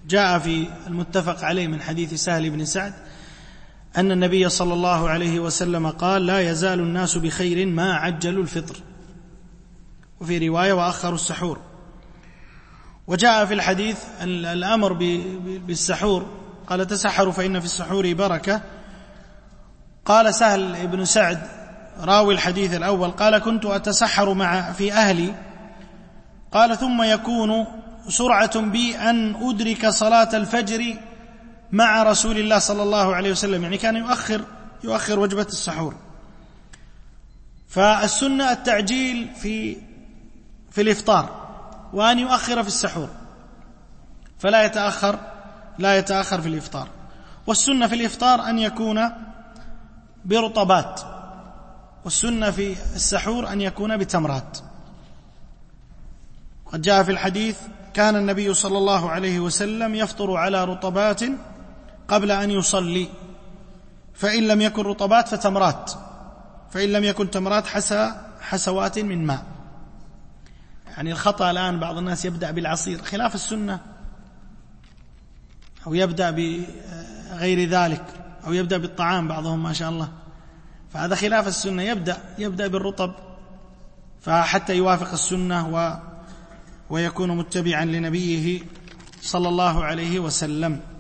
جاء في المتفق عليه من حديث سهل بن سعد أن النبي صلى الله عليه وسلم قال: لا يزال الناس بخير ما عجلوا الفطر، وفي رواية: وأخروا السحور. وجاء في الحديث الأمر بالسحور، قال: تسحروا فإن في السحور بركة. قال سهل بن سعد راوي الحديث الأول قال: كنت أتسحر في أهلي، قال: ثم يكون سرعة بي أن أدرك صلاة الفجر مع رسول الله صلى الله عليه وسلم، يعني كان يؤخر وجبة السحور. فالسنة التعجيل في الإفطار، وأن يؤخر في السحور، فلا يتأخر في الإفطار. والسنة في الإفطار أن يكون برطبات، والسنة في السحور أن يكون بتمرات. قد جاء في الحديث: كان النبي صلى الله عليه وسلم يفطر على رطبات قبل أن يصلي، فإن لم يكن رطبات فتمرات، فإن لم يكن تمرات حسوات من ماء. يعني الخطأ الآن بعض الناس يبدأ بالعصير خلاف السنة، أو يبدأ بغير ذلك، أو يبدأ بالطعام بعضهم ما شاء الله، فهذا خلاف السنة. يبدأ بالرطب فحتى يوافق السنة ويكون متبعا لنبيه صلى الله عليه وسلم.